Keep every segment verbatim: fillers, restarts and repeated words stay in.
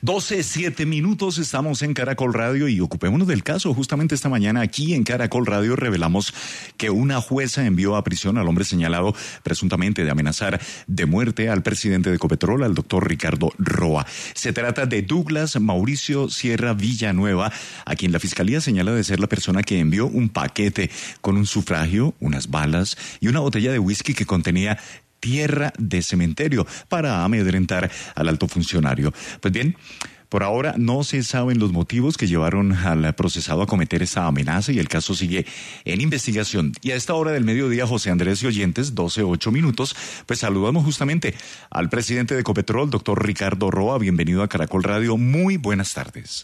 doce, siete minutos, estamos en Caracol Radio y ocupémonos del caso. Justamente esta mañana aquí en Caracol Radio revelamos que una jueza envió a prisión al hombre señalado presuntamente de amenazar de muerte al presidente de Ecopetrol, al doctor Ricardo Roa. Se trata de Douglas Mauricio Sierra Villanueva, a quien la fiscalía señala de ser la persona que envió un paquete con un sufragio, unas balas y una botella de whisky que contenía tierra de cementerio para amedrentar al alto funcionario. Pues bien, por ahora no se saben los motivos que llevaron al procesado a cometer esta amenaza y el caso sigue en investigación. Y a esta hora del mediodía, José Andrés y oyentes, doce, ocho minutos, pues saludamos justamente al presidente de Ecopetrol, doctor Ricardo Roa. Bienvenido a Caracol Radio. Muy buenas tardes.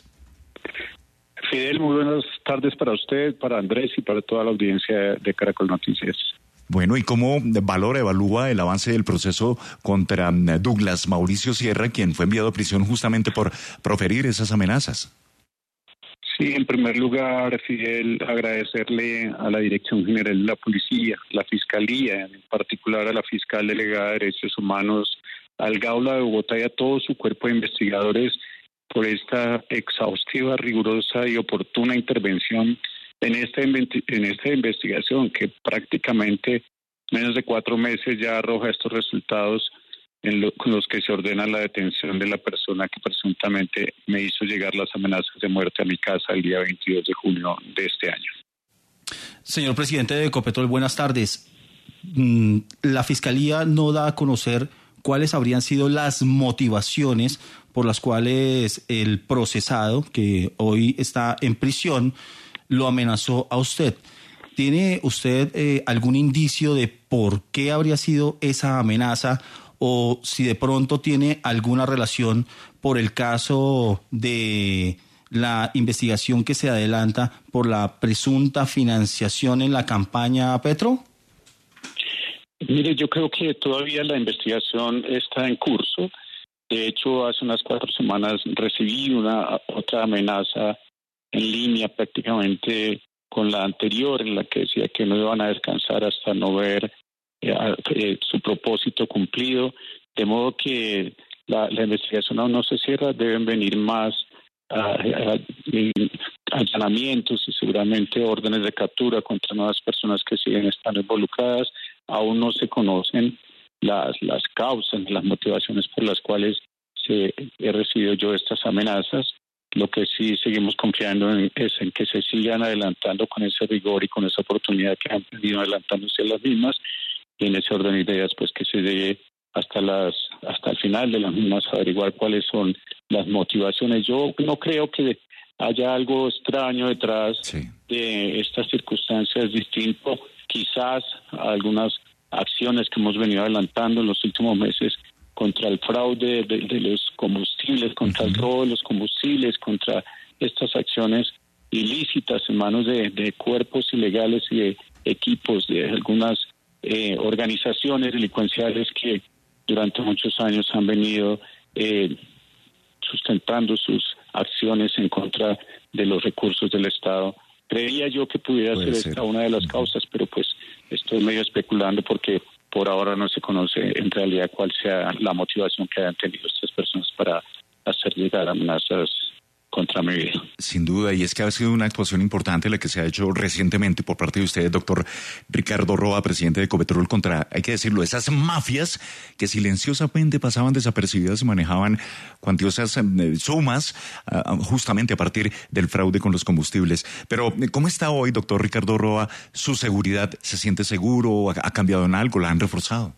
Fidel, muy buenas tardes para usted, para Andrés y para toda la audiencia de Caracol Noticias. Bueno, ¿y cómo valora, evalúa el avance del proceso contra Douglas Mauricio Sierra, quien fue enviado a prisión justamente por proferir esas amenazas? Sí, en primer lugar, Fidel, agradecerle a la Dirección General de la Policía, la Fiscalía, en particular a la Fiscal Delegada de Derechos Humanos, al Gaula de Bogotá y a todo su cuerpo de investigadores por esta exhaustiva, rigurosa y oportuna intervención en esta en esta investigación que prácticamente menos de cuatro meses ya arroja estos resultados en lo, con los que se ordena la detención de la persona que presuntamente me hizo llegar las amenazas de muerte a mi casa el día veintidós de junio de este año. Señor presidente de Ecopetrol, buenas tardes. La Fiscalía no da a conocer cuáles habrían sido las motivaciones por las cuales el procesado, que hoy está en prisión, lo amenazó a usted. ¿Tiene usted eh, algún indicio de por qué habría sido esa amenaza o si de pronto tiene alguna relación por el caso de la investigación que se adelanta por la presunta financiación en la campaña Petro? Mire, yo creo que todavía la investigación está en curso. De hecho, hace unas cuatro semanas recibí una otra amenaza en línea prácticamente con la anterior, en la que decía que no iban a descansar hasta no ver eh, eh, su propósito cumplido, de modo que la, la investigación aún no se cierra, deben venir más uh, uh, allanamientos y seguramente órdenes de captura contra nuevas personas que siguen estando involucradas. Aún no se conocen las, las causas, las motivaciones por las cuales se, he recibido yo estas amenazas. Lo que sí seguimos confiando en, es en que se sigan adelantando con ese rigor y con esa oportunidad que han venido adelantándose las mismas, y en ese orden de ideas pues que se llegue hasta las hasta el final de las mismas a averiguar cuáles son las motivaciones. Yo no creo que haya algo extraño detrás sí. de estas circunstancias distinto, quizás algunas acciones que hemos venido adelantando en los últimos meses contra el fraude de, de los combustibles, contra uh-huh. el robo de los combustibles, contra estas acciones ilícitas en manos de, de cuerpos ilegales y de equipos de algunas eh, organizaciones delincuenciales que durante muchos años han venido eh, sustentando sus acciones en contra de los recursos del Estado. Creía yo que pudiera Puede ser, ser esta una de las uh-huh. causas, pero pues estoy medio especulando porque por ahora no se conoce en realidad cuál sea la motivación que hayan tenido estas personas para hacer llegar amenazas contra mi vida. Sin duda, y es que ha sido una actuación importante la que se ha hecho recientemente por parte de usted, doctor Ricardo Roa, presidente de Ecopetrol, contra, hay que decirlo, esas mafias que silenciosamente pasaban desapercibidas y manejaban cuantiosas eh, sumas uh, justamente a partir del fraude con los combustibles. Pero, ¿cómo está hoy, doctor Ricardo Roa, su seguridad? ¿Se siente seguro? ¿Ha, ha cambiado en algo? ¿La han reforzado?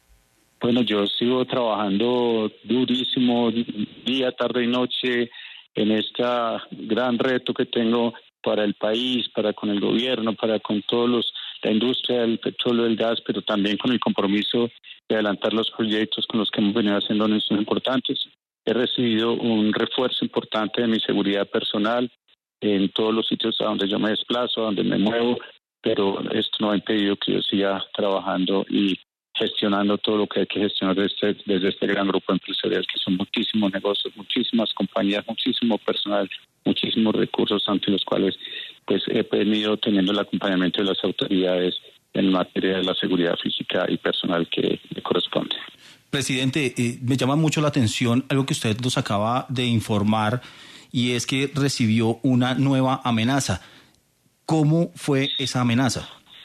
Bueno, yo sigo trabajando durísimo, día, tarde y noche, en este gran reto que tengo para el país, para con el gobierno, para con todos los la industria del petróleo, del gas, pero también con el compromiso de adelantar los proyectos con los que hemos venido haciendo anuncios importantes. He recibido un refuerzo importante de mi seguridad personal en todos los sitios a donde yo me desplazo, a donde me muevo, pero esto no ha impedido que yo siga trabajando y gestionando todo lo que hay que gestionar desde, desde este gran grupo empresarial, que son muchísimos negocios, muchísimas compañías, muchísimo personal, muchísimos recursos ante los cuales pues he venido teniendo el acompañamiento de las autoridades en materia de la seguridad física y personal que me corresponde. Presidente, eh, me llama mucho la atención algo que usted nos acaba de informar, y es que recibió una nueva amenaza. ¿Cómo fue esa amenaza?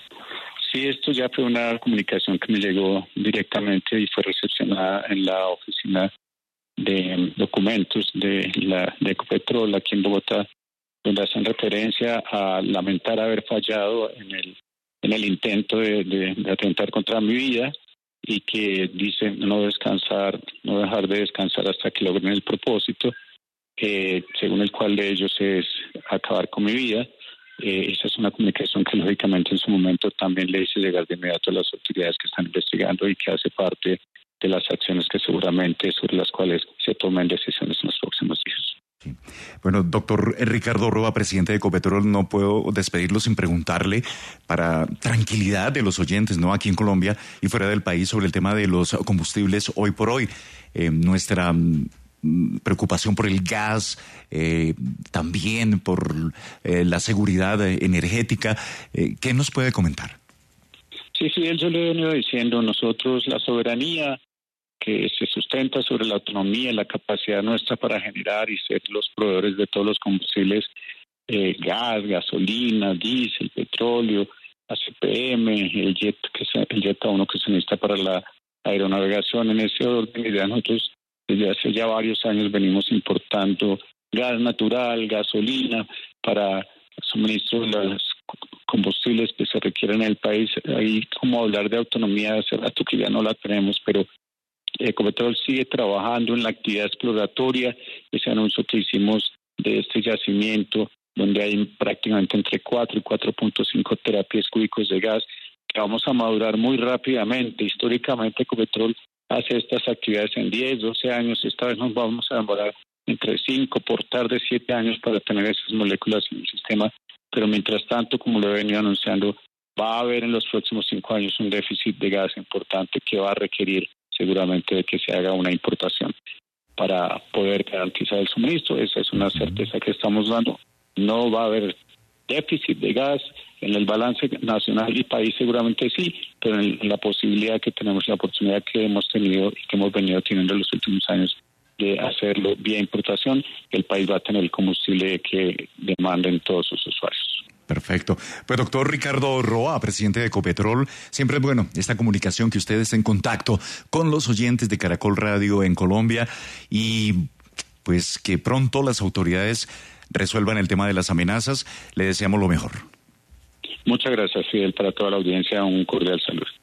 Sí, esto ya fue una comunicación que me llegó directamente y fue recepcionada en la oficina de documentos de la de Ecopetrol aquí en Bogotá, donde hacen referencia a lamentar haber fallado en el en el intento de, de, de atentar contra mi vida, y que dicen no descansar, no dejar de descansar hasta que logren el propósito, eh, según el cual de ellos es acabar con mi vida. Eh, esa es una comunicación que lógicamente en su momento también le hice llegar de inmediato a las autoridades que están investigando y que hace parte de las acciones que seguramente sobre las cuales se tomen decisiones en los próximos días. Sí. Bueno, doctor Ricardo Roa, presidente de Ecopetrol, no puedo despedirlo sin preguntarle, para tranquilidad de los oyentes, ¿no?, aquí en Colombia y fuera del país, sobre el tema de los combustibles hoy por hoy. Eh, nuestra mm, preocupación por el gas, eh, también por eh, la seguridad energética. Eh, ¿Qué nos puede comentar? Sí, sí, yo le he venido diciendo, nosotros la soberanía que se sustenta sobre la autonomía y la capacidad nuestra para generar y ser los proveedores de todos los combustibles, eh, gas, gasolina, diésel, petróleo, A C P M, el jet, que se, el jet A uno que se necesita para la aeronavegación. En ese orden de ideas, nosotros desde hace ya varios años venimos importando gas natural, gasolina para suministro de los combustibles que se requieren en el país. Ahí, como hablar de autonomía, hace rato que ya no la tenemos, pero Ecopetrol sigue trabajando en la actividad exploratoria. Ese anuncio que hicimos de este yacimiento, donde hay prácticamente entre cuatro y cuatro punto cinco terapias cúbicos de gas, que vamos a madurar muy rápidamente. Históricamente Ecopetrol hace estas actividades en diez, doce años. Esta vez nos vamos a demorar entre cinco, por tarde siete años para tener esas moléculas en el sistema. Pero mientras tanto, como lo he venido anunciando, va a haber en los próximos cinco años un déficit de gas importante que va a requerir seguramente de que se haga una importación para poder garantizar el suministro. Esa es una certeza que estamos dando. No va a haber déficit de gas en el balance nacional y país, seguramente sí, pero en la posibilidad que tenemos, la oportunidad que hemos tenido y que hemos venido teniendo en los últimos años de hacerlo vía importación, el país va a tener el combustible que demanden todos sus usuarios. Perfecto. Pues doctor Ricardo Roa, presidente de Ecopetrol, siempre es bueno esta comunicación, que ustedes en contacto con los oyentes de Caracol Radio en Colombia, y pues que pronto las autoridades resuelvan el tema de las amenazas. Le deseamos lo mejor. Muchas gracias, Fidel, para toda la audiencia un cordial saludo.